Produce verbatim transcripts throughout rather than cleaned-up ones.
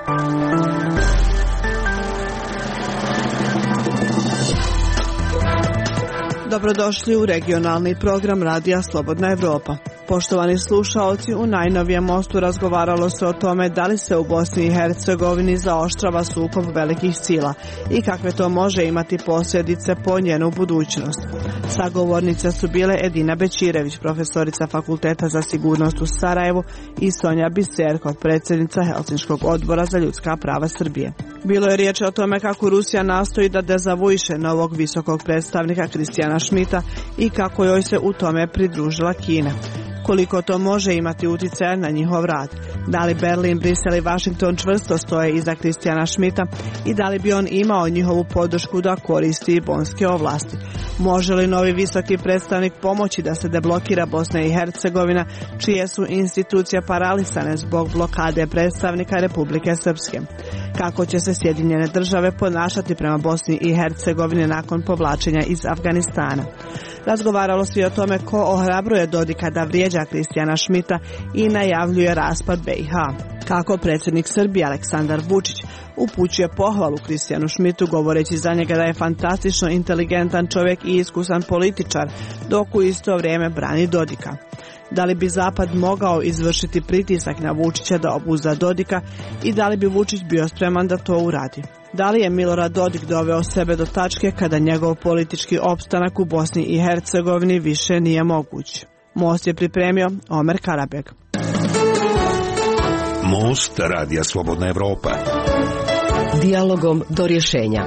Dobrodošli u regionalni program Radija Slobodna Evropa. Poštovani slušaoci, u najnovijem mostu razgovaralo se o tome da li se u Bosni i Hercegovini zaoštrava sukob velikih sila i kakve to može imati posljedice po njenu budućnost. Sagovornice su bile Edina Bećirević, profesorica Fakulteta za sigurnost u Sarajevu, i Sonja Biserko, predsjednica Helsinškog odbora za ljudska prava Srbije. Bilo je riječ o tome kako Rusija nastoji da dezavuiše novog visokog predstavnika Kristijana Schmidta i kako joj se u tome pridružila Kina. Koliko to može imati utjecaja na njihov rad? Da li Berlin, Brisel i Washington čvrsto stoje iza Kristijana Schmidta i da li bi on imao njihovu podršku da koristi bonske ovlasti? Može li novi visoki predstavnik pomoći da se deblokira Bosna i Hercegovina, čije su institucije paralisane zbog blokade predstavnika Republike Srpske? Kako će se Sjedinjene države ponašati prema Bosni i Hercegovini nakon povlačenja iz Afganistana? Razgovaralo se i o tome ko ohrabruje Dodika da vrijeđa Kristijana Schmidta i najavljuje raspad be i ha. Kako predsjednik Srbije Aleksandar Vučić upućuje pohvalu Kristijanu Schmidtu govoreći za njega da je fantastično inteligentan čovjek i iskusan političar, dok u isto vrijeme brani Dodika. Da li bi Zapad mogao izvršiti pritisak na Vučića da obuzda Dodika i da li bi Vučić bio spreman da to uradi? Da li je Milorad Dodik doveo sebe do tačke kada njegov politički opstanak u Bosni i Hercegovini više nije moguć? Most je pripremio Omer Karabeg. Most Radija Slobodna Evropa. Dijalogom do rješenja.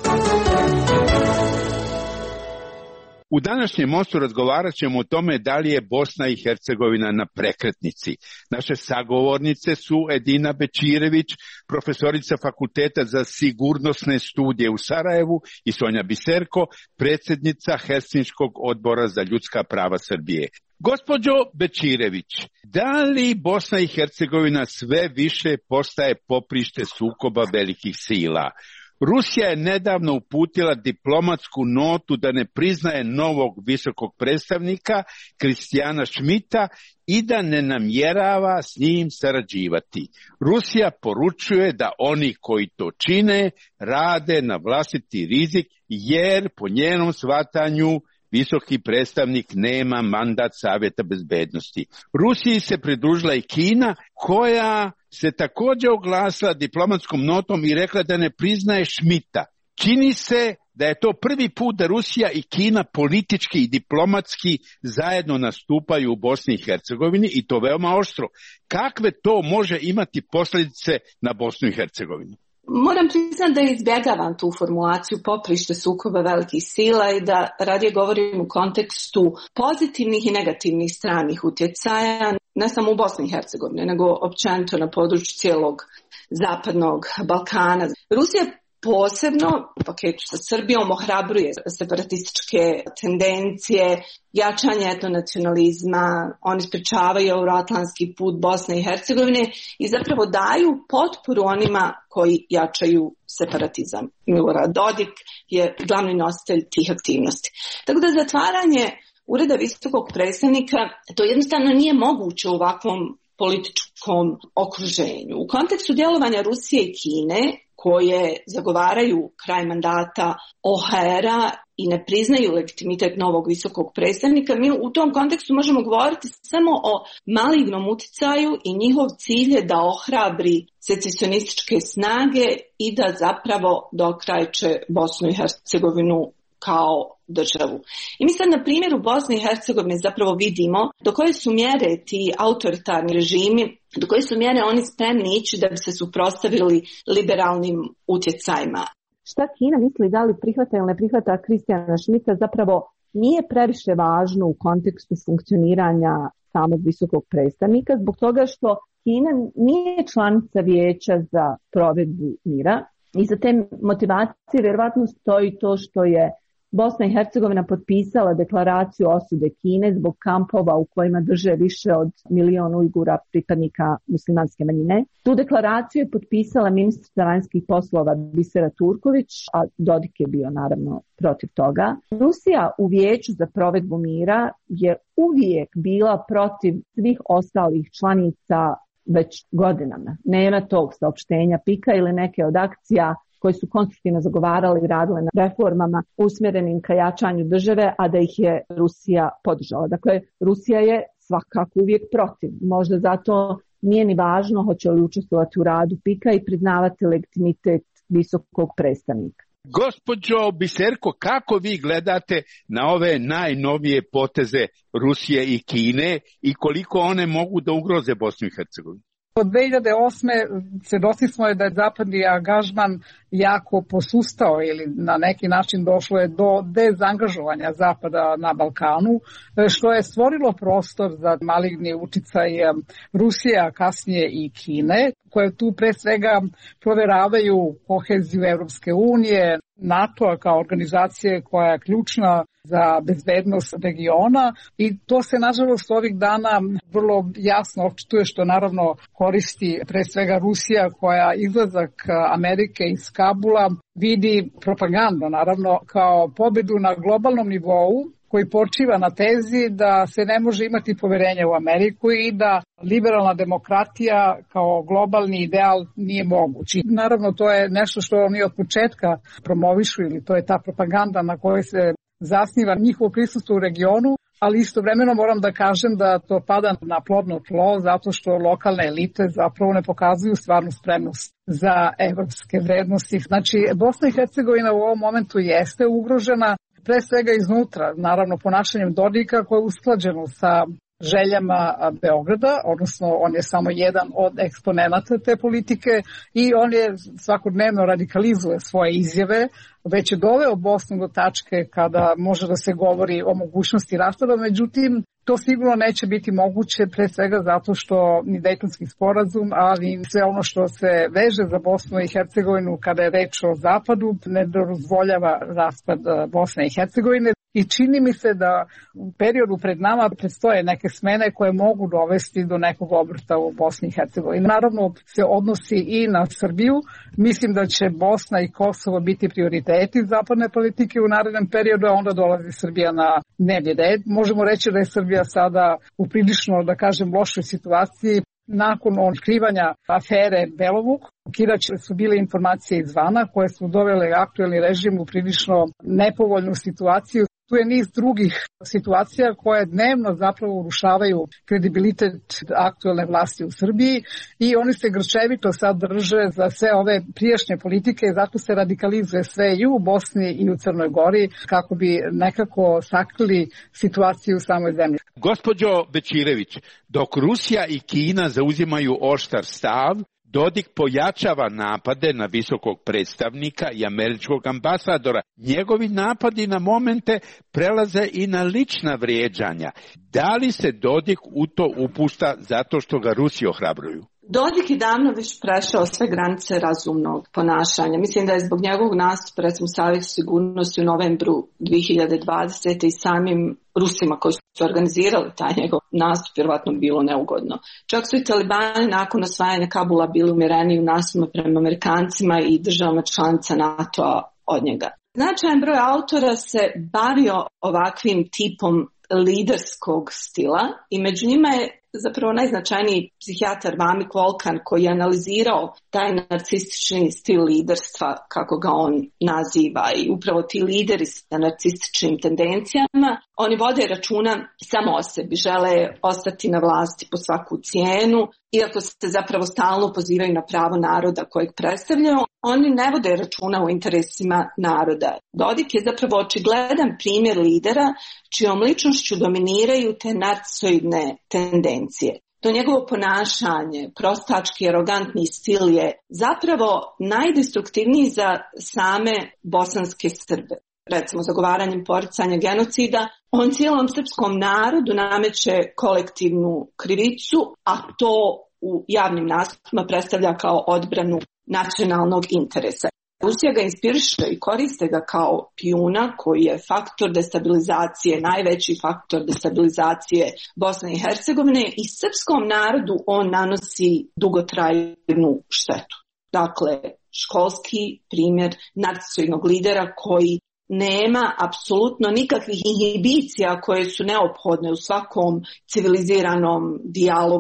U današnjem mostu razgovarat ćemo o tome da li je Bosna i Hercegovina na prekretnici. Naše sagovornice su Edina Bećirević, profesorica Fakulteta za sigurnosne studije u Sarajevu, i Sonja Biserko, predsjednica Helsinškog odbora za ljudska prava Srbije. Gospođo Bećirević, da li Bosna i Hercegovina sve više postaje poprište sukoba velikih sila? Rusija je nedavno uputila diplomatsku notu da ne priznaje novog visokog predstavnika Kristijana Schmidta i da ne namjerava s njim sarađivati. Rusija poručuje da oni koji to čine rade na vlastiti rizik, jer po njenom shvatanju visoki predstavnik nema mandat Savjeta bezbednosti. Rusiji se pridružila i Kina, koja se također oglasila diplomatskom notom i rekla da ne priznaje Schmidta. Čini se da je to prvi put da Rusija i Kina politički i diplomatski zajedno nastupaju u Bosni i Hercegovini, i to veoma oštro. Kakve to može imati posljedice na Bosnu i Hercegovinu? Moram priznati da izbjegavam tu formulaciju poprište sukoba velikih sila i da radije govorim u kontekstu pozitivnih i negativnih stranih utjecaja, ne samo u Bosni i Hercegovini, nego općenito na području cijelog zapadnog Balkana. Rusija posebno u paketu sa Srbijom ohrabruje separatističke tendencije, jačanje etnonacionalizma, oni sprečavaju euroatlantski put Bosne i Hercegovine i zapravo daju potporu onima koji jačaju separatizam. Milorad Dodik je glavni nositelj tih aktivnosti. Tako da zatvaranje ureda visokog predstavnika, to jednostavno nije moguće u ovakvom političkom okruženju. U kontekstu djelovanja Rusije i Kine, koje zagovaraju kraj mandata o ha era i ne priznaju legitimitet novog visokog predstavnika, mi u tom kontekstu možemo govoriti samo o malignom utjecaju i njihov cilj je da ohrabri secesionističke snage i da zapravo dokrajče Bosnu i Hercegovinu kao državu. I mi sad na primjeru Bosne i Hercegovine zapravo vidimo do koje su mjere ti autoritarni režimi, do koje su mjere oni spremni ići da bi se suprotstavili liberalnim utjecajima. Šta Kina misli, da li prihvata ili ne prihvata Kristijana Schmidta, zapravo nije previše važno u kontekstu funkcioniranja samog visokog predstavnika, zbog toga što Kina nije članica Vijeća za provedbu mira i za te motivacije vjerovatno stoji to što je Bosna i Hercegovina potpisala deklaraciju osude Kine zbog kampova u kojima drže više od milion Ujgura, pripadnika muslimanske manjine. Tu deklaraciju je potpisala ministrica vanjskih poslova Bisera Turković, a Dodik je bio naravno protiv toga. Rusija u Vijeću za provedbu mira je uvijek bila protiv svih ostalih članica već godinama. Nema tog saopštenja pika ili neke od akcija koji su konstruktivno zagovarali i radile na reformama usmjerenim ka jačanju države, a da ih je Rusija podržala. Dakle, Rusija je svakako uvijek protiv. Možda zato nije ni važno hoće li učestvovati u radu pika i priznavati legitimitet visokog predstavnika. Gospođo Biserko, kako vi gledate na ove najnovije poteze Rusije i Kine i koliko one mogu da ugroze Bosnu i Hercegovinu? Od dve hiljade osme svjedoci smo je da je zapadni angažman jako posustao ili na neki način došlo je do dezangažovanja Zapada na Balkanu, što je stvorilo prostor za maligni uticaj Rusije, a kasnije i Kine, koje tu pre svega proveravaju koheziju Evropske unije, NATO-a kao organizacije koja je ključna za bezbednost regiona i to se nažalost ovih dana vrlo jasno očituje, što naravno koristi pre svega Rusija, koja izlazak Amerike iz Kabula vidi propaganda naravno kao pobjedu na globalnom nivou koji počiva na tezi da se ne može imati poverenje u Ameriku i da liberalna demokratija kao globalni ideal nije moguć. I naravno to je nešto što oni od početka promovišu ili to je ta propaganda na kojoj se zasniva njihovo prisustvo u regionu, ali istovremeno moram da kažem da to pada na plodno tlo zato što lokalne elite zapravo ne pokazuju stvarnu spremnost za evropske vrednosti. Znači, Bosna i Hercegovina u ovom momentu jeste ugrožena pre svega iznutra, naravno ponašanjem Dodika koje je usklađeno sa željama Beograda, odnosno on je samo jedan od eksponenata te politike i on je svakodnevno radikalizuje svoje izjave, već je doveo Bosnu do tačke kada može da se govori o mogućnosti raspada, međutim to sigurno neće biti moguće pre svega zato što ni Dejtonski sporazum, ali sve ono što se veže za Bosnu i Hercegovinu kada je reč o zapadu ne dozvoljava raspad Bosne i Hercegovine. I čini mi se da u periodu pred nama predstoje neke smene koje mogu dovesti do nekog obrta u Bosni i Hercegovini. Naravno se odnosi i na Srbiju. Mislim da će Bosna i Kosovo biti prioriteti zapadne politike u narednom periodu, a onda dolazi Srbija na dnevni red. Možemo reći da je Srbija sada u prilično, da kažem, lošoj situaciji. Nakon otkrivanja afere Belovuk, Kirač su bile informacije izvana koje su dovele aktuelni režim u prilično nepovoljnu situaciju. Tu je niz drugih situacija koje dnevno zapravo urušavaju kredibilitet aktuelne vlasti u Srbiji i oni se grčevito sad drže za sve ove prijašnje politike i zato se radikalizuje sve i u Bosni i u Crnoj Gori kako bi nekako sakrili situaciju u samoj zemlji. Gospođo Bečirević, dok Rusija i Kina zauzimaju oštar stav, Dodik pojačava napade na visokog predstavnika i američkog ambasadora. Njegovi napadi na momente prelaze i na lična vrijeđanja. Da li se Dodik u to upušta zato što ga Rusi ohrabruju? Dodik je davno već prešao sve granice razumnog ponašanja. Mislim da je zbog njegovog nastupa, recimo Savjet sigurnosti u novembru dvije hiljade dvadesete i samim Rusima koji su organizirali taj njegov nastup vjerovatno bilo neugodno. Čak su i talibani nakon osvajanja Kabula bili umjereniji u nastupu prema Amerikancima i državama članica NATO-a od njega. Značajan broj autora se bavio ovakvim tipom liderskog stila i među njima je zapravo najznačajniji psihijatar Vamik Volkan koji je analizirao taj narcistični stil liderstva, kako ga on naziva, i upravo ti lideri sa narcističnim tendencijama, oni vode računa samo o sebi, žele ostati na vlasti po svaku cijenu, iako se zapravo stalno pozivaju na pravo naroda kojeg predstavljaju, oni ne vode računa o interesima naroda. Dodik je zapravo očigledan primjer lidera čijom ličnošću dominiraju te narcisoidne tendencije. To njegovo ponašanje, prostački, arogantni stil je zapravo najdestruktivniji za same bosanske Srbe. Recimo, zagovaranjem poricanja genocida, on cijelom srpskom narodu nameće kolektivnu krivicu, a to u javnim nastupima predstavlja kao odbranu nacionalnog interesa. Rusija ga inspiriše i koriste ga kao pijuna koji je faktor destabilizacije, najveći faktor destabilizacije Bosne i Hercegovine, i srpskom narodu on nanosi dugotrajnu štetu. Dakle, školski primjer narcisoidnog lidera koji nema apsolutno nikakvih inhibicija koje su neophodne u svakom civiliziranom dijalogu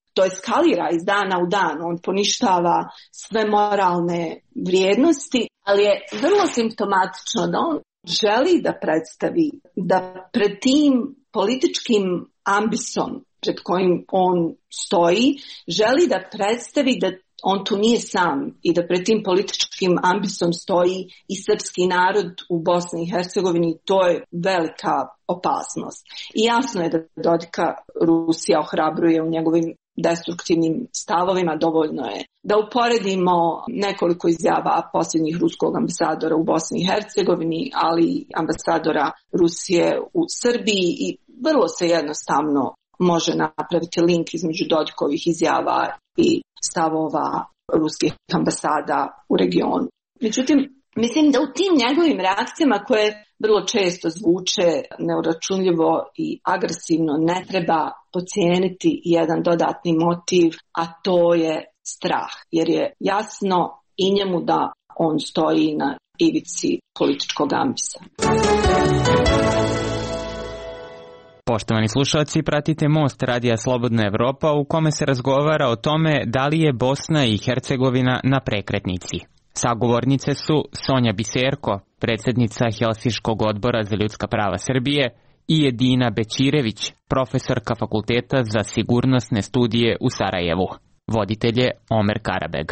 to eskalira iz dana u dan, on poništava sve moralne vrijednosti, ali je vrlo simptomatično da on želi da predstavi da pred tim političkim ambisom pred kojim on stoji, želi da predstavi da on tu nije sam i da pred tim političkim ambisom stoji i srpski narod u Bosni i Hercegovini. To je velika opasnost. I jasno je da Dodika Rusija ohrabruje u njegovim destruktivnim stavovima. Dovoljno je da uporedimo nekoliko izjava posljednjih ruskog ambasadora u Bosni i Hercegovini, ali i ambasadora Rusije u Srbiji, i vrlo se jednostavno može napraviti link između Dodikovih izjava i stavova ruskih ambasada u regionu. Međutim, mislim da u tim njegovim reakcijama, koje vrlo često zvuče neuračunljivo i agresivno, ne treba podcijeniti jedan dodatni motiv, a to je strah. Jer je jasno i njemu da on stoji na ivici političkog ambisa. Poštovani slušalci, pratite Most Radija Slobodna Evropa, u kome se razgovara o tome da li je Bosna i Hercegovina na prekretnici. Sagovornice su Sonja Biserko, predsjednica Helsinškog odbora za ljudska prava Srbije, i Edina Bećirević, profesorka Fakulteta za sigurnosne studije u Sarajevu. Voditelj je Omer Karabeg.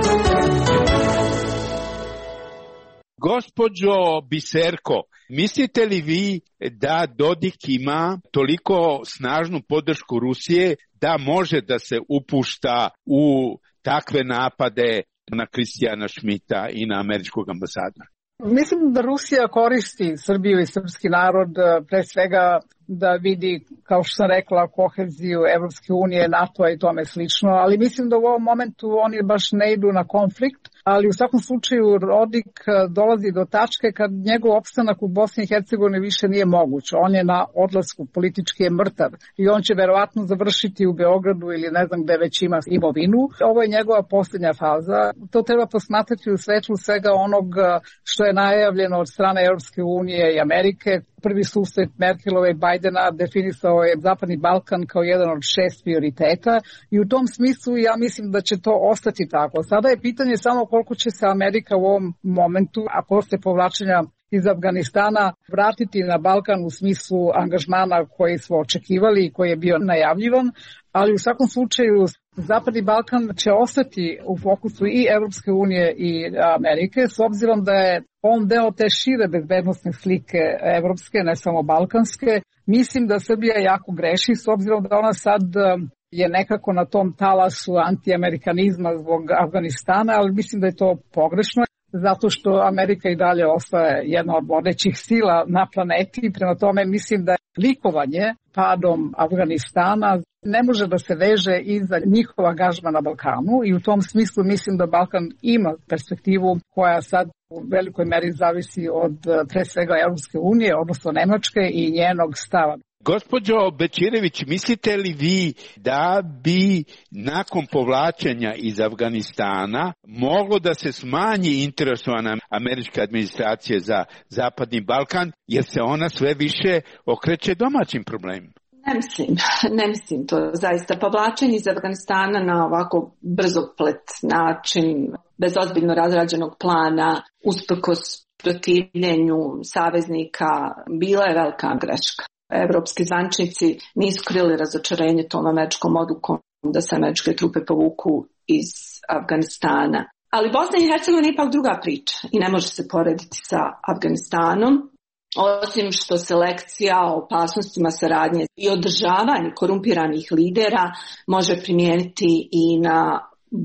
Gospođo Biserko, mislite li vi da Dodik ima toliko snažnu podršku Rusije da može da se upušta u takve napade na Kristijana Šmita i na američkog ambasadora? Mislim da Rusija koristi Srbiju i srpski narod pre svega da vidi, kao što sam rekla, koheziju Evropske unije, NATO i tome slično, ali mislim da u ovom momentu oni baš ne idu na konflikt, ali u svakom slučaju Dodik dolazi do tačke kad njegov opstanak u Bosni i Hercegovini više nije moguć. On je na odlasku, politički je mrtav i on će verovatno završiti u Beogradu ili ne znam gde već ima imovinu. Ovo je njegova posljednja faza. To treba posmatrati u svetlu svega onog što je najavljeno od strane Evropske unije i Amerike. Prvi susret Merkelove i Bajdena definisao je Zapadni Balkan kao jedan od šest prioriteta i u tom smislu ja mislim da će to ostati tako. Sada je pitanje samo koliko će se Amerika u ovom momentu, a posle povlačenja iz Afganistana, vratiti na Balkan u smislu angažmana koji smo očekivali i koji je bio najavljivan, ali u svakom slučaju Zapadni Balkan će ostati u fokusu i Evropske unije i Amerike, s obzirom da je on deo te šire bezbednosne slike evropske, ne samo balkanske. Mislim da Srbija jako greši, s obzirom da ona sad je nekako na tom talasu antiamerikanizma zbog Afganistana, ali mislim da je to pogrešno, zato što Amerika i dalje ostaje jedna od vodećih sila na planeti. Prema tome mislim da je likovanje padom Afganistana ne može da se veže i za njihov angažman na Balkanu i u tom smislu mislim da Balkan ima perspektivu koja sad u velikoj meri zavisi od pre svega Evropske unije, odnosno Nemačke i njenog stava. Gospođo Bećirević, mislite li vi da bi nakon povlačenja iz Afganistana moglo da se smanji interesovana američke administracije za Zapadni Balkan, jer se ona sve više okreće domaćim problemima? Ne mislim, ne mislim to zaista. Povlačenje iz Afganistana na ovako brzoplet način, bez ozbiljno razrađenog plana, usprkos protivljenju saveznika, bila je velika greška. Evropski zvančnici nisu krili razočarenje tom američkom odlukom da se američke trupe povuku iz Afganistana. Ali Bosna i Hercegovina je ipak druga priča i ne može se porediti sa Afganistanom. Osim što se lekcija o opasnostima saradnje i održavanje korumpiranih lidera može primijeniti i na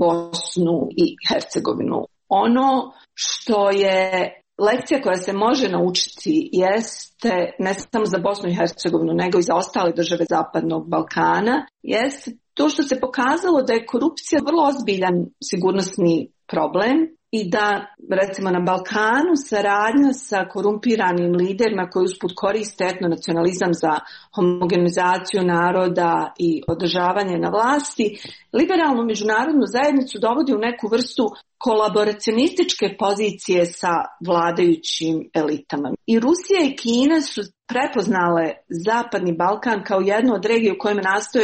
Bosnu i Hercegovinu. Ono što je lekcija koja se može naučiti jeste, ne samo za Bosnu i Hercegovinu, nego i za ostale države Zapadnog Balkana, jeste to što se pokazalo da je korupcija vrlo ozbiljan sigurnosni problem i da, recimo, na Balkanu saradnja sa korumpiranim liderima koji usput koriste etnonacionalizam za homogenizaciju naroda i održavanje na vlasti, liberalnu međunarodnu zajednicu dovodi u neku vrstu kolaboracionističke pozicije sa vladajućim elitama. I Rusija i Kina su prepoznale Zapadni Balkan kao jednu od regija u kojima nastoje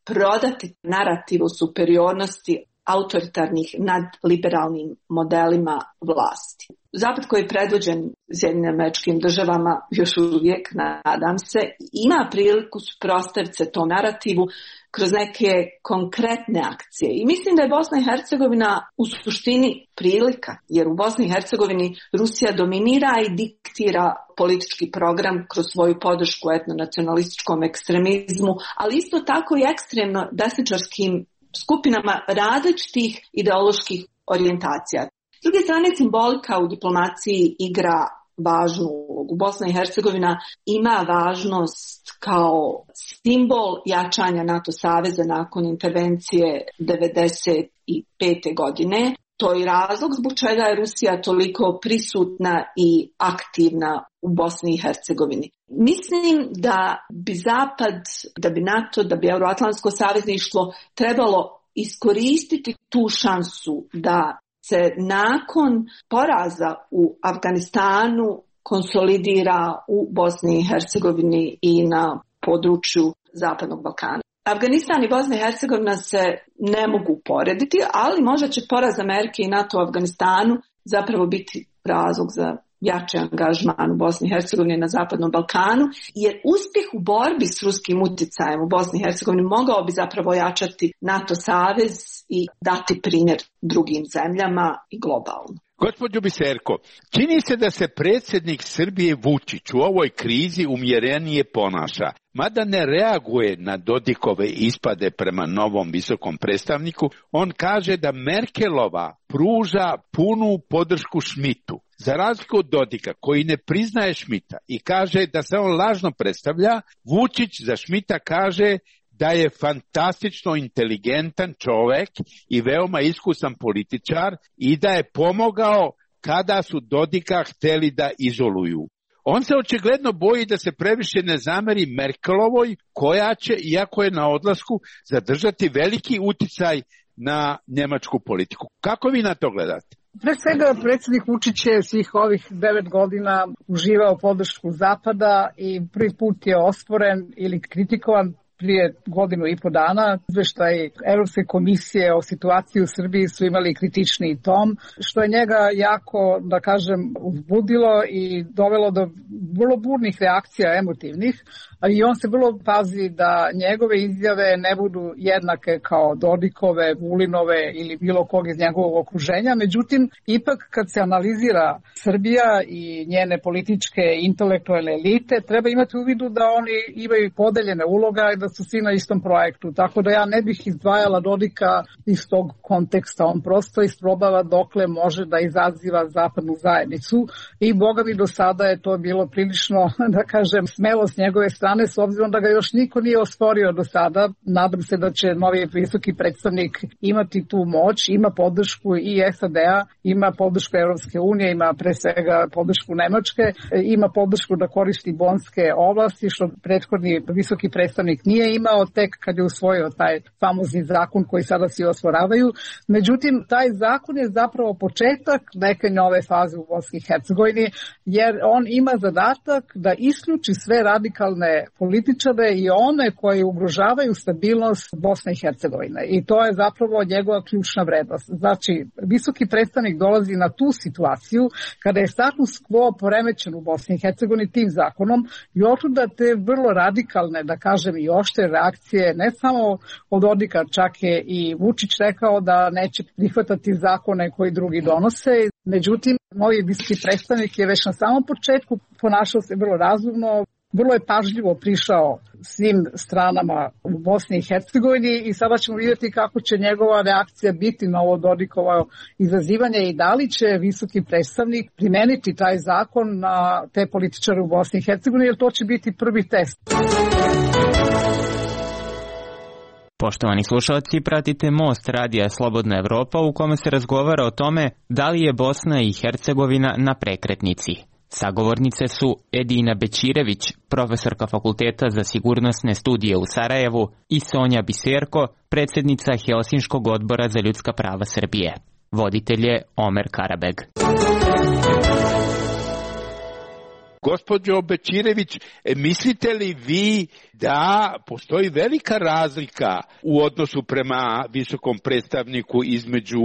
prodati narativ o superiornosti autoritarnih nad liberalnim modelima vlasti. Zapad koji je predvođen Sjedinjenim Američkim Državama još uvijek, nadam se, ima priliku suprotstaviti se tom narativu kroz neke konkretne akcije. I mislim da je Bosna i Hercegovina u suštini prilika, jer u Bosni i Hercegovini Rusija dominira i diktira politički program kroz svoju podršku etnonacionalističkom ekstremizmu, ali isto tako i ekstremno desničarskim skupinama različitih ideoloških orijentacija. S druge strane, simbolika u diplomaciji igra važnu ulogu. Bosna i Hercegovina ima važnost kao simbol jačanja NATO saveza nakon intervencije devedeset pete. godine. To je razlog zbog čega je Rusija toliko prisutna i aktivna u Bosni i Hercegovini. Mislim da bi Zapad, da bi NATO, da bi Euroatlantsko savezništvo trebalo iskoristiti tu šansu da se nakon poraza u Afganistanu konsolidira u Bosni i Hercegovini i na području Zapadnog Balkana. Afganistan i Bosna i Hercegovina se ne mogu porediti, ali možda će poraz Amerike i NATO u Afganistanu zapravo biti razlog za jači angažman u Bosni i Hercegovini na Zapadnom Balkanu, jer uspjeh u borbi s ruskim utjecajem u Bosni i Hercegovini mogao bi zapravo jačati NATO savez i dati primjer drugim zemljama i globalno. Gospođo Biserko, čini se da se predsjednik Srbije Vučić u ovoj krizi umjerenije ponaša, mada ne reaguje na Dodikove ispade prema novom visokom predstavniku. On kaže da Merkelova pruža punu podršku Schmidtu. Za razliku od Dodika, koji ne priznaje Schmidta i kaže da se on lažno predstavlja, Vučić za Schmidta kaže da je fantastično inteligentan čovjek i veoma iskusan političar i da je pomogao kada su Dodika htjeli da izoluju. On se očigledno boji da se previše ne zameri Merkelovoj, koja će, iako je na odlasku, zadržati veliki utjecaj na njemačku politiku. Kako vi na to gledate? Pre svega, predsjednik Vučić je svih ovih devet godina uživao podršku Zapada i prvi put je osporen ili kritikovan prije godinu i po dana. Izveštaj Europske komisije o situaciji u Srbiji su imali kritični tom, što je njega jako, da kažem, uzbudilo i dovelo do vrlo burnih reakcija emotivnih. I on se vrlo pazi da njegove izjave ne budu jednake kao Dodikove, Vulinove ili bilo kog iz njegovog okruženja. Međutim, ipak kad se analizira Srbija i njene političke intelektualne elite, treba imati u vidu da oni imaju podeljene uloga i da su svi na istom projektu. Tako da ja ne bih izdvajala Dodika iz tog konteksta. On prosto isprobava dokle može da izaziva zapadnu zajednicu i boga mi do sada je to bilo prilično, da kažem, smelo s njegove strane, s obzirom da ga još niko nije osporio do sada. Nadam se da će novi visoki predstavnik imati tu moć, ima podršku i S A D-a, ima podršku Europske unije, ima pre svega podršku Nemačke, ima podršku da koristi bonske ovlasti, što prethodni visoki predstavnik nije imao tek kad je usvojio taj famozni zakon koji sada svi osporavaju. Međutim, taj zakon je zapravo početak neke nove faze u Bosni i Hercegovini, jer on ima zadatak da isključi sve radikalne političare i one koji ugrožavaju stabilnost Bosne i Hercegovine. I to je zapravo njegova ključna vrednost. Znači, visoki predstavnik dolazi na tu situaciju kada je status quo poremećen u Bosni i Hercegovini tim zakonom i otuda te vrlo radikalne, da kažem, i oštre reakcije, ne samo od Dodika, čak je i Vučić rekao da neće prihvatati zakone koji drugi donose. Međutim, novi visoki predstavnik je već na samom početku ponašao se vrlo razumno, vrlo je pažljivo prišao svim stranama u Bosni i Hercegovini i sada ćemo vidjeti kako će njegova reakcija biti na ovo Dodikovo izazivanje i da li će visoki predstavnik primeniti taj zakon na te političare u Bosni i Hercegovini, jer to će biti prvi test. Poštovani slušalci, pratite Most radija Slobodna Evropa u kome se razgovara o tome da li je Bosna i Hercegovina na prekretnici. Sagovornice su Edina Bećirević, profesorka Fakulteta za sigurnosne studije u Sarajevu, i Sonja Biserko, predsjednica Helsinškog odbora za ljudska prava Srbije. Voditelj je Omer Karabeg. Gospođo Bečirević, mislite li vi da postoji velika razlika u odnosu prema visokom predstavniku između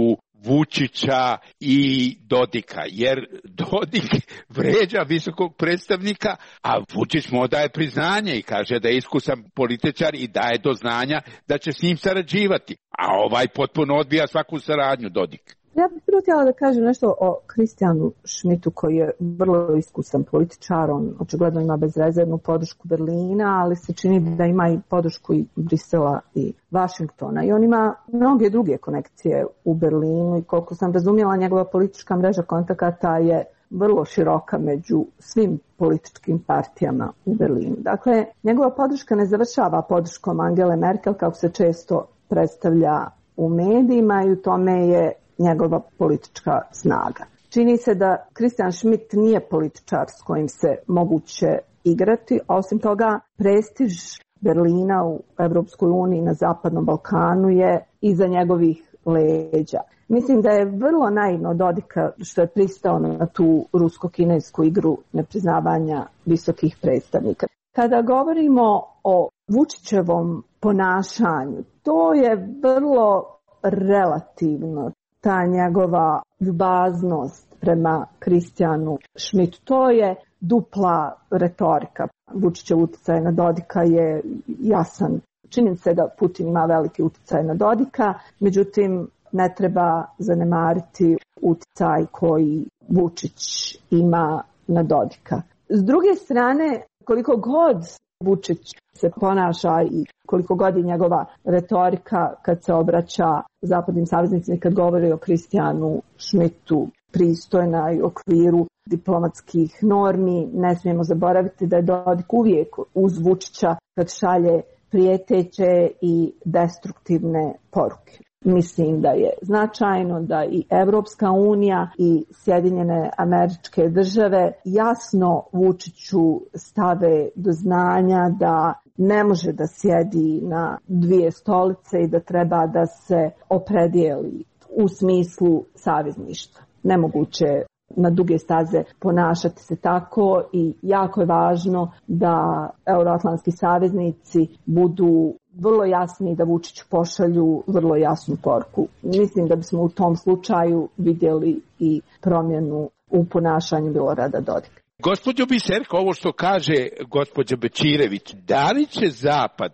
Vučića i Dodika, jer Dodik vređa visokog predstavnika, a Vučić mu daje priznanje i kaže da je iskusan političar i daje do znanja da će s njim sarađivati, a ovaj potpuno odbija svaku saradnju, Dodik. Ja bih prvo htjela da kažem nešto o Kristijanu Schmidtu, koji je vrlo iskusan političar. On očigledno ima bezrezervnu podršku Berlina, ali se čini da ima i podršku i Brisela i Vašingtona. I on ima mnoge druge konekcije u Berlinu i koliko sam razumjela, njegova politička mreža kontakata je vrlo široka među svim političkim partijama u Berlinu. Dakle, njegova podrška ne završava podrškom Angele Merkel, kako se često predstavlja u medijima, i u tome je njegova politička snaga. Čini se da Christian Schmidt nije političar s kojim se moguće igrati, a osim toga prestiž Berlina u Evropskoj uniji na Zapadnom Balkanu je iza njegovih leđa. Mislim da je vrlo naivno od Dodika što je pristao na tu rusko-kinesku igru nepriznavanja visokih predstavnika. Kada govorimo o Vučićevom ponašanju, to je vrlo relativno. Ta njegova ljubaznost prema Kristijanu Schmidtu, to je dupla retorika. Vučićev utjecaj na Dodika je jasan. Čini se da Putin ima veliki utjecaj na Dodika, međutim ne treba zanemariti utjecaj koji Vučić ima na Dodika. S druge strane, koliko god Vučić se ponaša i koliko god je njegova retorika kad se obraća zapadnim saveznicima i kad govori o Kristijanu Schmidtu pristojna i u okviru diplomatskih normi, ne smijemo zaboraviti da je Dodik uvijek uz Vučića kad šalje prijeteće i destruktivne poruke. Mislim da je značajno da i Evropska unija i Sjedinjene Američke Države jasno Vučiću stave do znanja da ne može da sjedi na dvije stolice i da treba da se opredijeli u smislu savezništva. Nemoguće na duge staze ponašati se tako i jako je važno da euroatlantski saveznici budu vrlo jasni i da Vučiću pošalju vrlo jasnu poruku. Mislim da bismo u tom slučaju vidjeli i promjenu u ponašanju Milorada Dodika. Gospođo Biserko, ovo što kaže gospođa Bečirević, da li će Zapad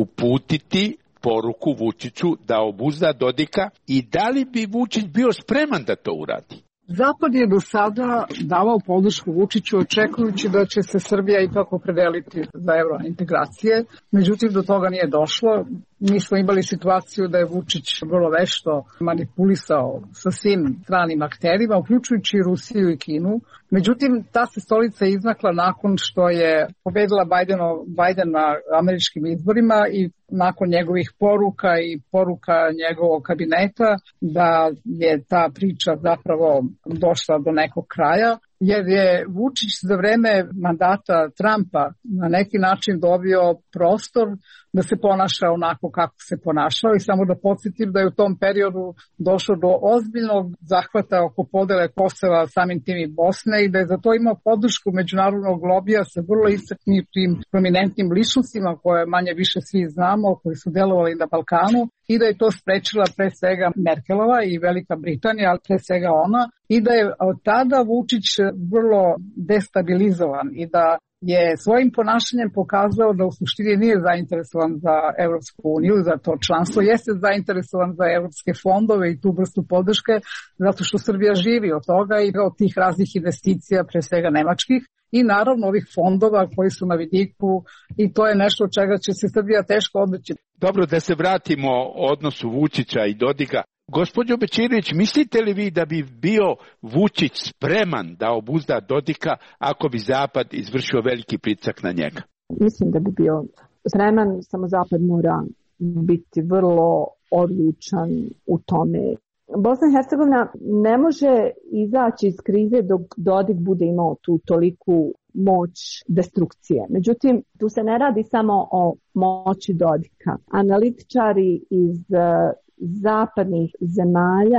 uputiti poruku Vučiću da obuzda Dodika i da li bi Vučić bio spreman da to uradi? Zapad je do sada davao podršku Vučiću očekujući da će se Srbija ipak opredeliti za eurointegracije. Međutim, do toga nije došlo. Mi smo imali situaciju da je Vučić vrlo vešto manipulisao sa svim stranim akterima, uključujući Rusiju i Kinu. Međutim, ta se stolica izmakla nakon što je pobedila Bajdeno, Bajden na američkim izborima i nakon njegovih poruka i poruka njegovog kabineta da je ta priča zapravo došla do nekog kraja, jer je Vučić za vreme mandata Trumpa na neki način dobio prostor da se ponaša onako kako se ponašao. I samo da podsjetim da je u tom periodu došlo do ozbiljnog zahvata oko podele Kosova, samim tim i Bosne, i da je za to imao podršku međunarodnog lobija sa vrlo istaknutim prominentnim ličnostima koje manje više svi znamo, koji su delovali na Balkanu, i da je to sprečila pre svega Merkelova i Velika Britanija, ali pre svega ona, i da je od tada Vučić vrlo destabilizovan i da je svojim ponašanjem pokazao da u suštini nije zainteresovan za Evropsku uniju, za to članstvo, jeste zainteresovan za evropske fondove i tu vrstu podrške, zato što Srbija živi od toga i od tih raznih investicija, pre svega nemačkih, i naravno ovih fondova koji su na vidiku, i to je nešto od čega će se Srbija teško odreći. Dobro, da se vratimo odnosu Vučića i Dodika. Gospođo Bečirević, mislite li vi da bi bio Vučić spreman da obuzda Dodika ako bi Zapad izvršio veliki pritisak na njega? Mislim da bi bio spreman, samo Zapad mora biti vrlo odlučan u tome. Bosna i Hercegovina ne može izaći iz krize dok Dodik bude imao tu toliku moć destrukcije. Međutim, tu se ne radi samo o moći Dodika. Analitičari iz zapadnih zemalja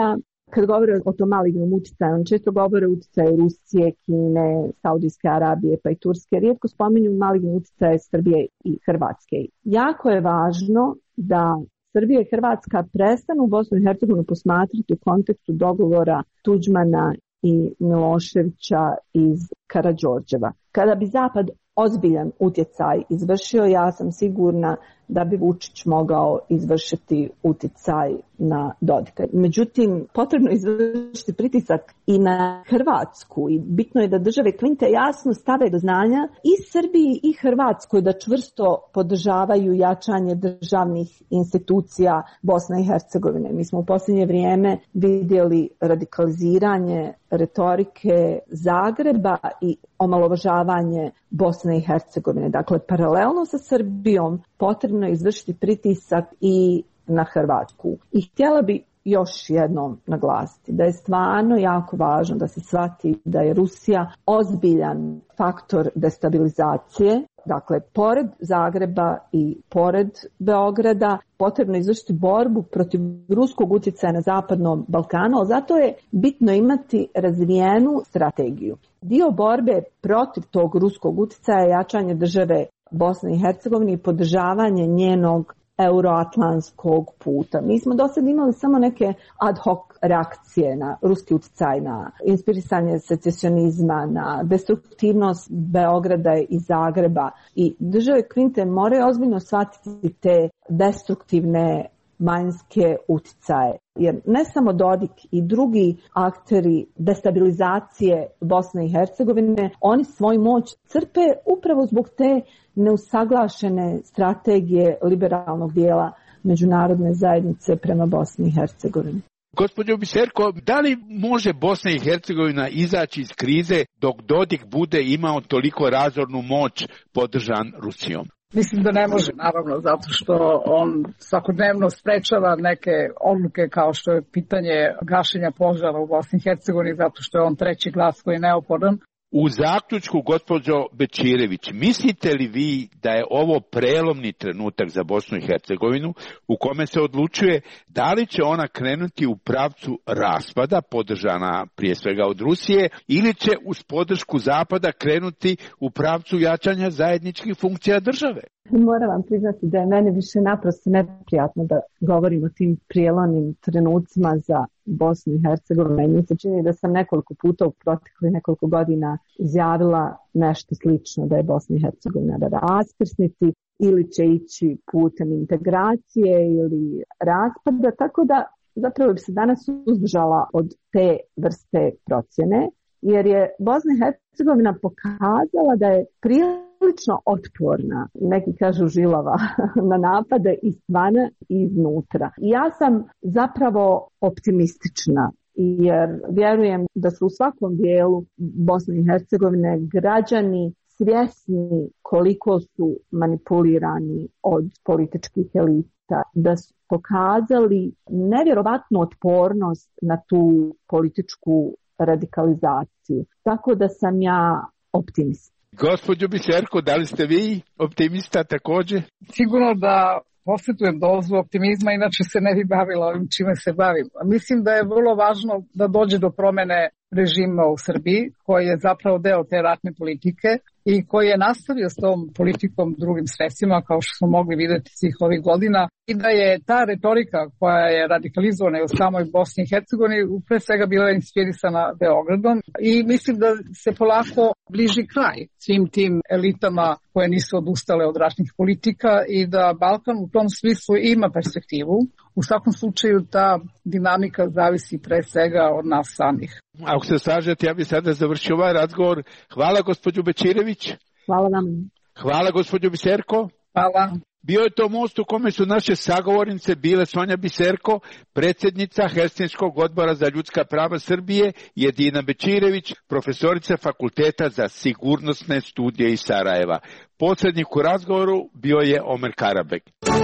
Kad govore o tom malignom utjecaju, on često govore o utjecaju Rusije, Kine, Saudijske Arabije pa i Turske. Rijetko spominju maligni utjecaj Srbije i Hrvatske. Jako je važno da Srbija i Hrvatska prestanu Bosnu i Hercegovinu posmatrati u kontekstu dogovora Tuđmana i Miloševića iz Karađorđeva. Kada bi Zapad ozbiljan utjecaj izvršio, ja sam sigurna da bi Vučić mogao izvršiti utjecaj na Dodika. Međutim, potrebno je izvršiti pritisak i na Hrvatsku i bitno je da države Klinte jasno stave do znanja i Srbiji i Hrvatskoj da čvrsto podržavaju jačanje državnih institucija Bosne i Hercegovine. Mi smo u posljednje vrijeme vidjeli radikaliziranje retorike Zagreba i omalovažavanje Bosne i Hercegovine. Dakle, paralelno sa Srbijom potrebno je izvršiti pritisak i na Hrvatsku. I htjela bi još jednom naglasiti da je stvarno jako važno da se shvati da je Rusija ozbiljan faktor destabilizacije. Dakle, pored Zagreba i pored Beograda potrebno je izvršiti borbu protiv ruskog utjecaja na Zapadnom Balkanu, ali zato je bitno imati razvijenu strategiju. Dio borbe protiv tog ruskog utjecaja je jačanje države Bosne i Hercegovine i podržavanje njenog euroatlantskog puta. Mi smo do sad imali samo neke ad hoc reakcije na ruski utjecaj, na inspirisanje secesionizma, na destruktivnost Beograda i Zagreba. I države Klinte moraju ozbiljno shvatiti te destruktivne vanjske utjecaje. Jer ne samo Dodik i drugi akteri destabilizacije Bosne i Hercegovine, oni svoju moć crpe upravo zbog te neusaglašene strategije liberalnog dijela međunarodne zajednice prema Bosni i Hercegovini. Gospođo Biserko, da li može Bosna i Hercegovina izaći iz krize dok Dodik bude imao toliko razornu moć podržan Rusijom? Mislim da ne može, naravno, zato što on svakodnevno sprečava neke odluke kao što je pitanje gašenja požara u Bosni i Hercegovini, zato što je on treći glas koji je neophodan. U zaključku, gospođo Bečirević, mislite li vi da je ovo prelomni trenutak za Bosnu i Hercegovinu u kome se odlučuje da li će ona krenuti u pravcu raspada, podržana prije svega od Rusije, ili će uz podršku Zapada krenuti u pravcu jačanja zajedničkih funkcija države? Moram vam priznati da je meni više naprosto neprijatno da govorim o tim prijelomnim trenucima za Bosnu i Hercegovinu. I mi se čini da sam nekoliko puta u proteklih nekoliko godina izjavila nešto slično, da je Bosna i Hercegovina na raskrsnici ili će ići putem integracije ili raspada, tako da zapravo bi se danas uzdržala od te vrste procjene, jer je Bosna i Hercegovina pokazala da je prilično otporna, neki kažu žilava, na napade izvana i iznutra. I ja sam zapravo optimistična, jer vjerujem da su u svakom dijelu Bosne i Hercegovine građani svjesni koliko su manipulirani od političkih elita, da su pokazali nevjerovatnu otpornost na tu političku radikalizaciju. Tako da sam ja optimist. Gospođo Biserko, da li ste vi optimista također? Sigurno da posjetujem dozu optimizma, inače se ne bi bavila ovim čime se bavim. Mislim da je vrlo važno da dođe do promjene režima u Srbiji, koji je zapravo deo te ratne politike i koji je nastavio s tom politikom drugim sredstvima, kao što smo mogli vidjeti svih ovih godina, i da je ta retorika koja je radikalizovana u samoj Bosni i Hercegovini pre svega bila inspirisana Beogradom i mislim da se polako bliži kraj svim tim elitama koje nisu odustale od ratnih politika i da Balkan u tom smislu ima perspektivu. U svakom slučaju ta dinamika zavisi pre svega od nas samih. Ako se slažete, ja bih sada završio ovaj razgovor. Hvala gospođu Bečirević. Hvala vam. Hvala gospođu Biserko. Hvala. Bio je to most u kome su naše sagovornice bile Sonja Biserko, predsjednica Helsinškog odbora za ljudska prava Srbije, i Edina Bečirević, profesorica Fakulteta za sigurnosne studije iz Sarajeva. Posrednik u razgovoru bio je Omer Karabek.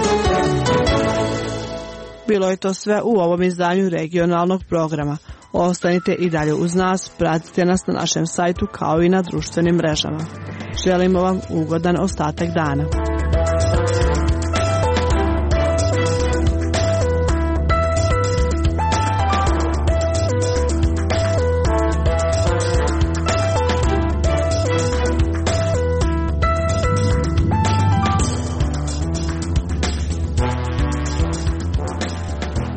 Bilo je to sve u ovom izdanju regionalnog programa. Ostanite i dalje uz nas, pratite nas na našem sajtu kao i na društvenim mrežama. Želimo vam ugodan ostatak dana.